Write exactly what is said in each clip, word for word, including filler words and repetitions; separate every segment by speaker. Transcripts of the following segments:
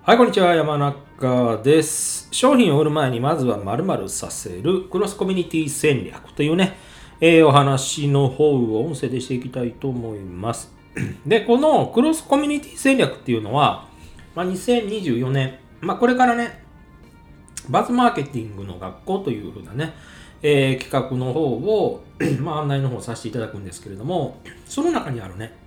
Speaker 1: はい、こんにちは。山中です。商品を売る前にまずは〇〇させるクロスコミュニティ戦略というね、えーお話の方を音声でしていきたいと思います。で、このクロスコミュニティ戦略っていうのは、まあ、にせんにじゅうよねん、まあ、これからね、バズマーケティングの学校というふうなね、えー企画の方を、まあ、案内の方をさせていただくんですけれども、その中にあるね、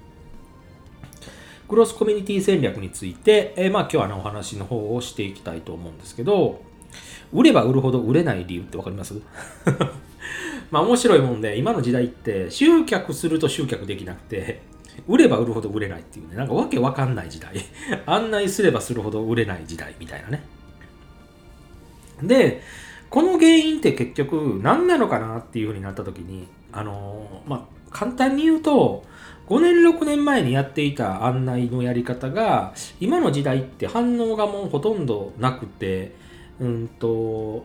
Speaker 1: クロスコミュニティ戦略について、えー、まあ今日はねお話の方をしていきたいと思うんですけど、売れば売るほど売れない理由ってわかりますまあ面白いもんで、今の時代って集客すると集客できなくて、売れば売るほど売れないっていうね、なんかわけわかんない時代。案内すればするほど売れない時代みたいなね。で、この原因って結局何なのかなっていう風になった時に、あのー、まあ簡単に言うと、ごねんろくねんまえにやっていた案内のやり方が今の時代って反応がもうほとんどなくて、うんと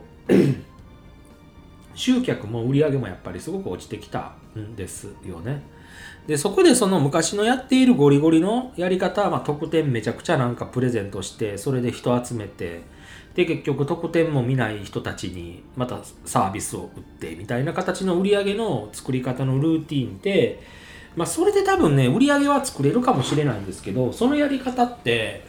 Speaker 1: 集客も売り上げもやっぱりすごく落ちてきたんですよね。でそこでその昔のやっているゴリゴリのやり方は、まあ、特典めちゃくちゃなんかプレゼントしてそれで人集めて、で結局特典も見ない人たちにまたサービスを売ってみたいな形の売り上げの作り方のルーティンで、まあそれで多分ね売り上げは作れるかもしれないんですけど、そのやり方って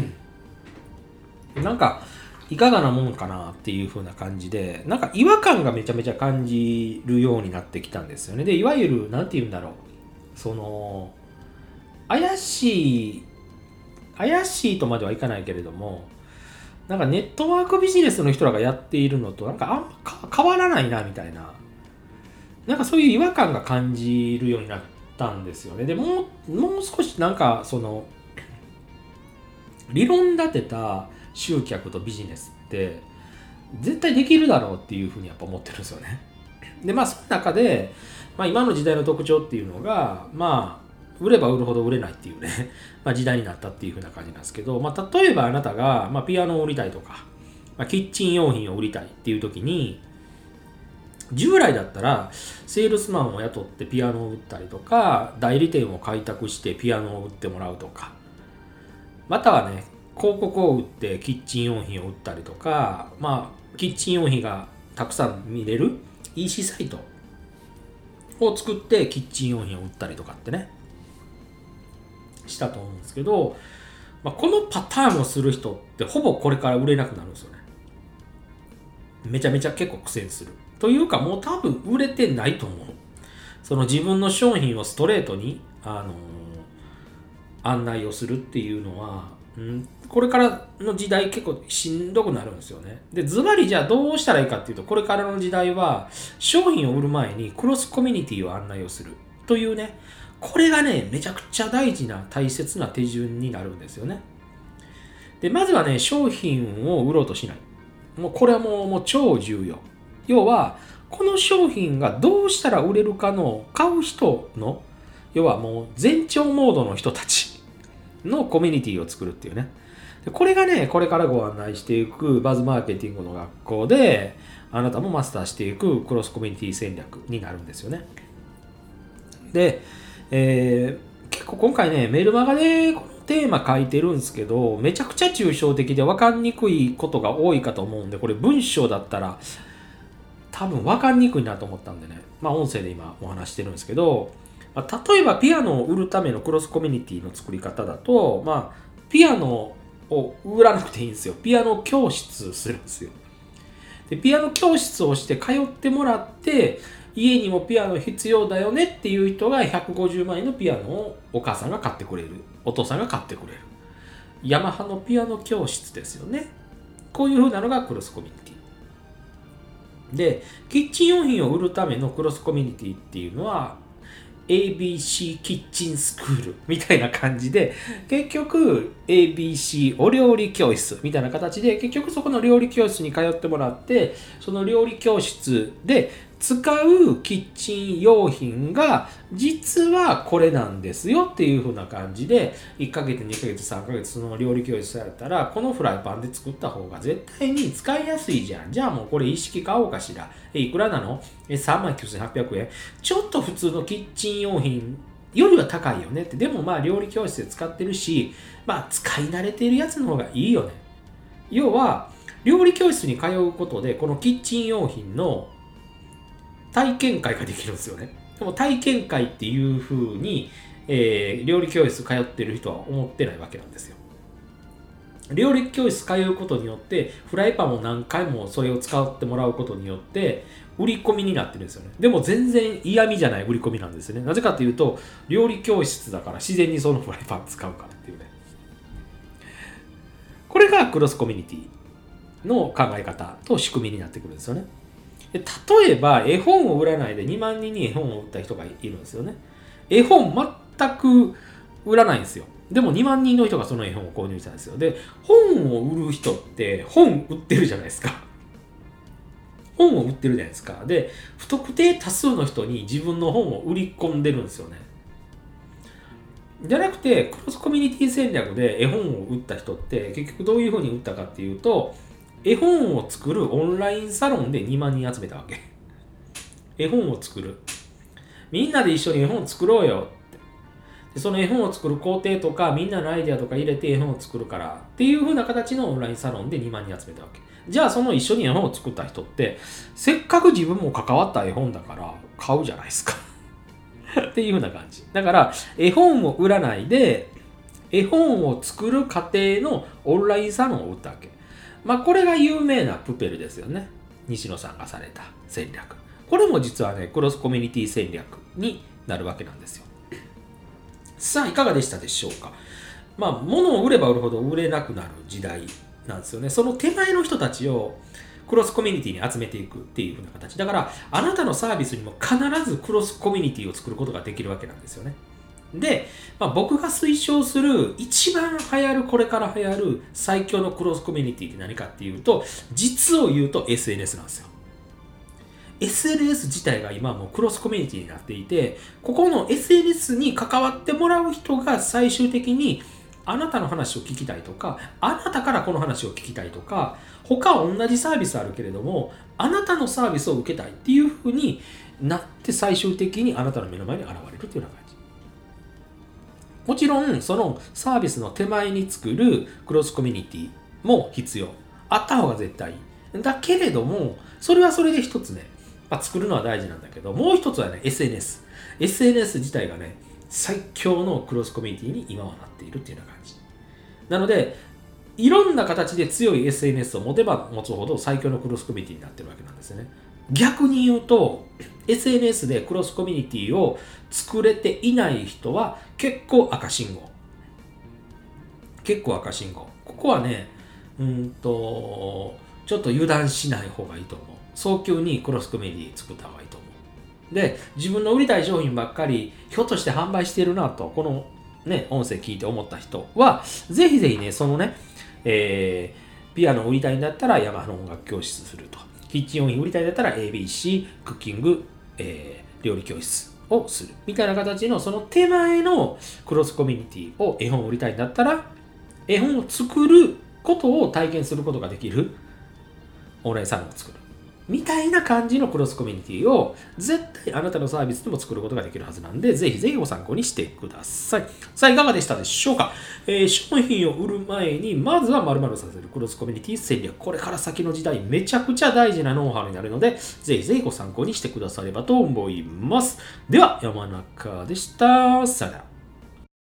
Speaker 1: なんかいかがなもんかなっていう風な感じで、なんか違和感がめちゃめちゃ感じるようになってきたんですよね。でいわゆるなんて言うんだろう、その怪しい怪しいとまではいかないけれども、なんかネットワークビジネスの人らがやっているのとなんかあんま変わらないなみたいな、なんかそういう違和感が感じるようになったんですよね。でもうもう少しなんかその理論立てた集客とビジネスって絶対できるだろうっていうふうにやっぱ思ってるんですよね。でまあその中で、まあ、今の時代の特徴っていうのがまあ売れば売るほど売れないっていうねまあ時代になったっていう風な感じなんですけど、まあ、例えばあなたが、まあ、ピアノを売りたいとか、まあ、キッチン用品を売りたいっていう時に、従来だったらセールスマンを雇ってピアノを売ったりとか、代理店を開拓してピアノを売ってもらうとか、またはね広告を売ってキッチン用品を売ったりとか、まあキッチン用品がたくさん見れる イーシー サイトを作ってキッチン用品を売ったりとかってねしたと思うんですけど、まあ、このパターンをする人ってほぼこれから売れなくなるんですよね。めちゃめちゃ結構苦戦するというか、もう多分売れてないと思う。その自分の商品をストレートに、あのー案内をするっていうのは、うん、これからの時代結構しんどくなるんですよね。でズバリじゃあどうしたらいいかっていうと、これからの時代は商品を売る前にクロスコミュニティを案内をするというね、これがねめちゃくちゃ大事な大切な手順になるんですよね。でまずはね商品を売ろうとしない、もうこれはもう、もう超重要。要はこの商品がどうしたら売れるかの買う人の、要はもう前兆モードの人たちのコミュニティを作るっていうね。これがねこれからご案内していくバズマーケティングの学校であなたもマスターしていくクロスコミュニティ戦略になるんですよね。で、えー、結構今回ねメルマガでこのテーマ書いてるんですけど、めちゃくちゃ抽象的で分かりにくいことが多いかと思うんで、これ文章だったら多分分かりにくいなと思ったんでね、まあ音声で今お話してるんですけど、まあ、例えばピアノを売るためのクロスコミュニティの作り方だと、まあピアノを売らなくていいんですよ。ピアノ教室するんですよ。でピアノ教室をして通ってもらって、家にもピアノ必要だよねっていう人がひゃくごじゅうまんえんのピアノをお母さんが買ってくれる、お父さんが買ってくれる、ヤマハのピアノ教室ですよね。こういう風なのがクロスコミュニティで、キッチン用品を売るためのクロスコミュニティっていうのは エービーシー キッチンスクールみたいな感じで、結局 エービーシー お料理教室みたいな形で、結局そこの料理教室に通ってもらって、その料理教室で使うキッチン用品が実はこれなんですよっていう風な感じで、いっかげつにかげつさんかげつその料理教室やったら、このフライパンで作った方が絶対に使いやすいじゃん、じゃあもうこれ一式買おうかしら、えいくらなの、えさんまんきゅうせんはっぴゃくえん、ちょっと普通のキッチン用品よりは高いよねって。でもまあ料理教室で使ってるし、まあ使い慣れているやつの方がいいよね。要は料理教室に通うことでこのキッチン用品の体験会ができるんですよね。でも体験会っていう風に、えー、料理教室通ってる人は思ってないわけなんですよ。料理教室通うことによってフライパンを何回もそれを使ってもらうことによって売り込みになってるんですよね。でも全然嫌味じゃない売り込みなんですよね。なぜかというと料理教室だから自然にそのフライパン使うからっていうね。これがクロスコミュニティの考え方と仕組みになってくるんですよね。で例えば絵本を売らないでにまんにんに絵本を売った人がいるんですよね。絵本全く売らないんですよ。でもにまんにんの人がその絵本を購入したんですよ。で、本を売る人って本売ってるじゃないですか。本を売ってるじゃないですか。で、不特定多数の人に自分の本を売り込んでるんですよね。じゃなくて、クロスコミュニティ戦略で絵本を売った人って結局どういうふうに売ったかっていうと、絵本を作るオンラインサロンでにまんにん集めたわけ。絵本を作る。みんなで一緒に絵本を作ろうよ。でその絵本を作る工程とかみんなのアイデアとか入れて絵本を作るからっていう風な形のオンラインサロンでにまんにん集めたわけ。じゃあその一緒に絵本を作った人ってせっかく自分も関わった絵本だから買うじゃないですかっていう風な感じ。だから絵本を売らないで絵本を作る過程のオンラインサロンを売ったわけ。まあこれが有名なプペルですよね。西野さんがされた戦略。これも実はねクロスコミュニティ戦略になるわけなんですよ。さあいかがでしたでしょうか。まあ物を売れば売るほど売れなくなる時代なんですよね。その手前の人たちをクロスコミュニティに集めていくっていう風な形だから、あなたのサービスにも必ずクロスコミュニティを作ることができるわけなんですよね。で、まあ、僕が推奨する一番流行るこれから流行る最強のクロスコミュニティって何かっていうと、実を言うと エスエヌエス なんですよ。エスエヌエス 自体が今もうクロスコミュニティになっていて、ここの エスエヌエス に関わってもらう人が最終的にあなたの話を聞きたいとか、あなたからこの話を聞きたいとか、他同じサービスあるけれども、あなたのサービスを受けたいっていう風になって最終的にあなたの目の前に現れるというような感じ。もちろんそのサービスの手前に作るクロスコミュニティも必要。あった方が絶対いい。だけれども、それはそれで一つね、まあ、作るのは大事なんだけど、もう一つはね、エスエヌエス。エスエヌエス 自体がね、最強のクロスコミュニティに今はなっているっていうような感じ。なので、いろんな形で強い エスエヌエス を持てば持つほど最強のクロスコミュニティになってるわけなんですよね。逆に言うと、エスエヌエス でクロスコミュニティを作れていない人は結構赤信号。結構赤信号。ここはね、うんと、ちょっと油断しない方がいいと思う。早急にクロスコミュニティ作った方がいいと思う。で、自分の売りたい商品ばっかり、ひょっとして販売しているなと、このね、音声聞いて思った人は、ぜひぜひね、そのね、えー、ピアノ売りたいんだったらヤマハの音楽教室すると。キッチン用品売りたいんだったら エービーシー、クッキング、えー、料理教室をする。みたいな形のその手前のクロスコミュニティを絵本売りたいんだったら、絵本を作ることを体験することができるオンラインサロンを作る。みたいな感じのクロスコミュニティを絶対あなたのサービスでも作ることができるはずなんで、ぜひぜひご参考にしてください。さあ、いかがでしたでしょうか。えー、商品を売る前に、まずは〇〇させるクロスコミュニティ戦略。これから先の時代、めちゃくちゃ大事なノウハウになるので、ぜひぜひご参考にしてくださればと思います。では、山中でした。さよなら。